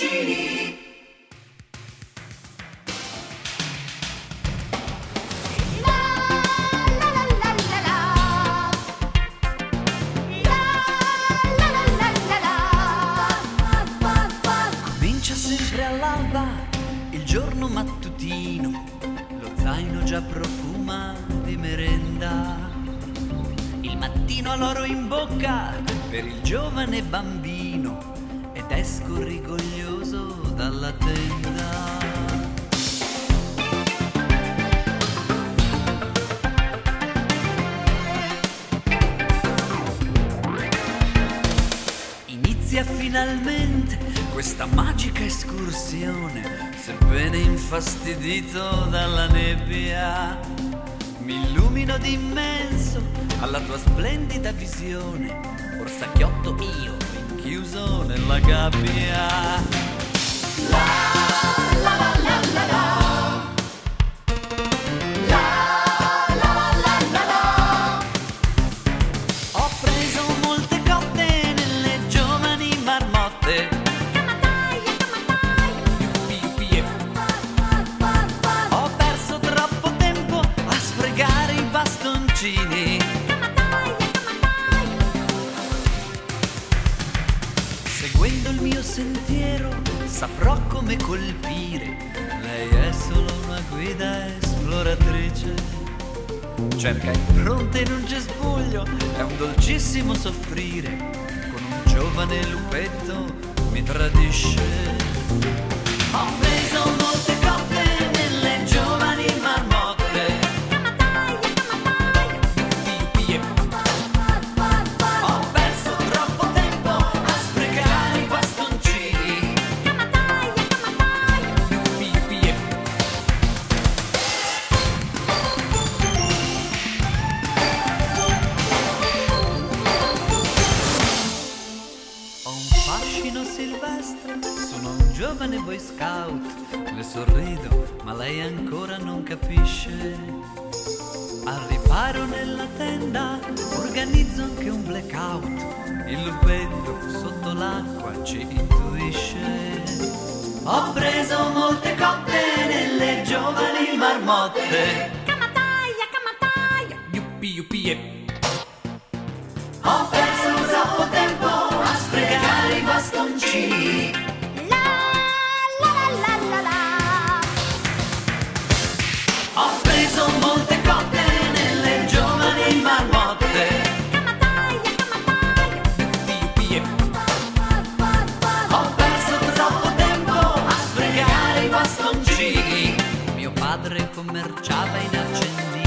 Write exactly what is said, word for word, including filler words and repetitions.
bastoncini. Comincia sempre all'alba il giorno mattutino, lo zaino già profuma di merenda. Il mattino ha l'oro in bocca per il giovane bambino ed esco rigoglioso dalla tenda. Inizia finalmente questa magica escursione, sebbene infastidito dalla nebbia. Mi illumino d'immenso alla tua splendida visione, orsacchiotto io rinchiuso nella gabbia. La la la la la la. La la la la la la. Ho preso molte cotte nelle giovani marmotte. Ho perso troppo tempo a sfregare i bastoncini. Seguendo il mio sentiero saprò come colpire. Lei è solo una guida esploratrice. Cerca impronte in un cespuglio, è un dolcissimo soffrire. Con un giovane lupetto mi tradisce. Ho preso molte coppe nelle giovani marmotte. Ho perso troppo tempo a sprecare i bastoncini. Ho un fascino silvestre, sono un giovane boy scout. Le sorrido, ma lei ancora non capisce. Al riparo nella tenda organizzo anche un blackout. Il lupetto sotto l'acqua ci intuisce. Ho preso molte coppe nelle giovani marmotte. Yuppi yuppi yep. Ho perso troppo tempo a sprecare i bastoncini. Ho preso molte coppe nelle giovani marmotte. Ho perso troppo tempo a sprecare i bastoncini. Mio padre commerciava in accendini.